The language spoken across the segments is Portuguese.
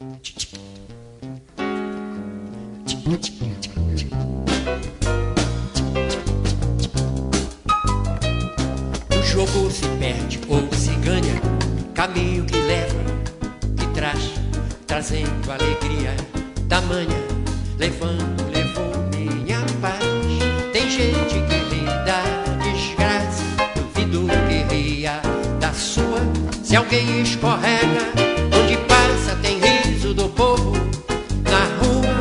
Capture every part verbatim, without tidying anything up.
O jogo se perde ou se ganha, caminho que leva, que traz, trazendo alegria tamanha, levando, levou minha paz. Tem gente que ri da desgraça, duvido que ria da sua. Se alguém escorrega, onde passa tem riso do povo na rua.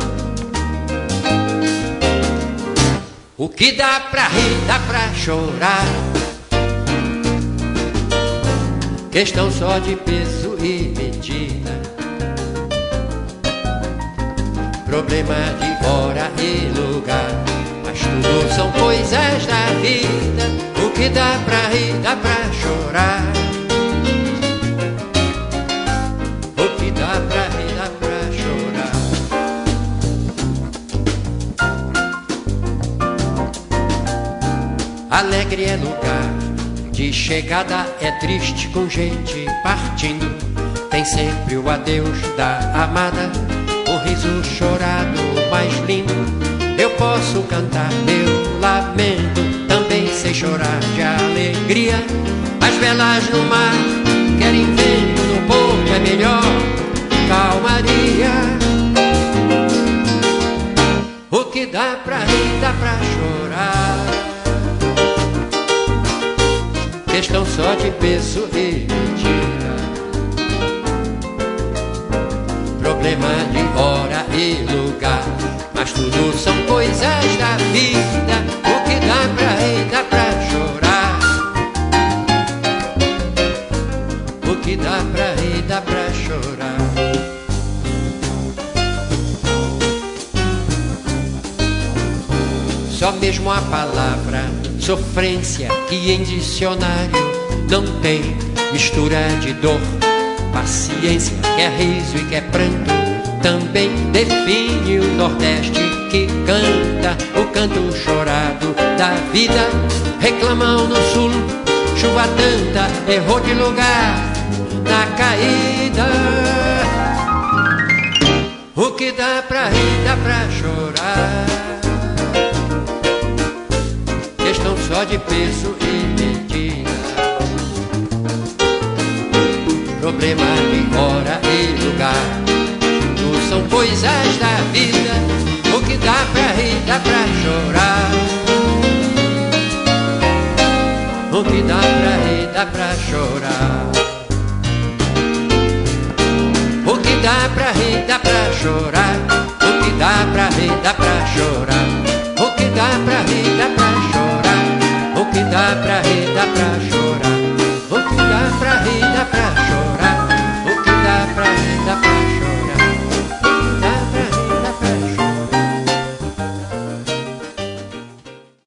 O que dá pra rir, dá pra chorar, questão só de peso e medida, problema de hora e lugar, mas tudo são coisas da vida. O que dá pra rir, dá pra chorar, o que dá pra rir, dá pra chorar. Alegre é lugar de chegada, é triste com gente partindo. Tem sempre o adeus da amada, o riso chorado mais lindo. Eu posso cantar meu lamento, também sei chorar de alegria. As velas no mar querem vento, no porto é melhor calmaria. O que dá pra rir, dá pra chorar, questão só de peso e medida, problema de hora e lugar, mas tudo são coisas da vida. O que dá pra rir, dá pra chorar, o que dá pra rir, dá pra chorar. Só mesmo a palavra sofrência, que em dicionário não tem mistura de dor. Paciência, que é riso e que é pranto, também define o Nordeste que canta o canto chorado da vida. Reclamam no Sul, chuva tanta, errou de lugar na caída. O que dá pra rir, dá pra chorar, questão só de peso e medida, problema de hora e lugar, tudo são coisas da vida. O que dá pra rir, dá pra chorar, o que dá pra rir, dá pra chorar, o que dá pra rir, dá pra chorar, o que dá pra rir, dá pra chorar, o que dá pra rir, dá pra chorar, o que dá pra